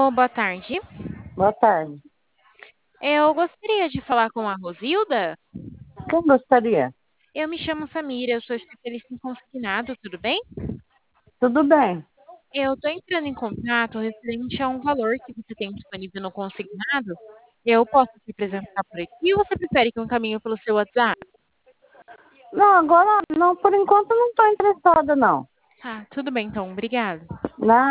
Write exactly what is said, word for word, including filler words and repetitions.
Alô, boa tarde. Boa tarde. Eu gostaria de falar com a Rosilda. Quem gostaria? Eu me chamo Samira, eu sou especialista em consignado, tudo bem? Tudo bem. Eu estou entrando em contato referente a um valor que você tem disponível no consignado. Eu posso te apresentar por aqui ou você prefere que eu encaminhe pelo seu WhatsApp? Não, agora não, por enquanto não estou interessada, não. Tá, tudo bem então, obrigada. Na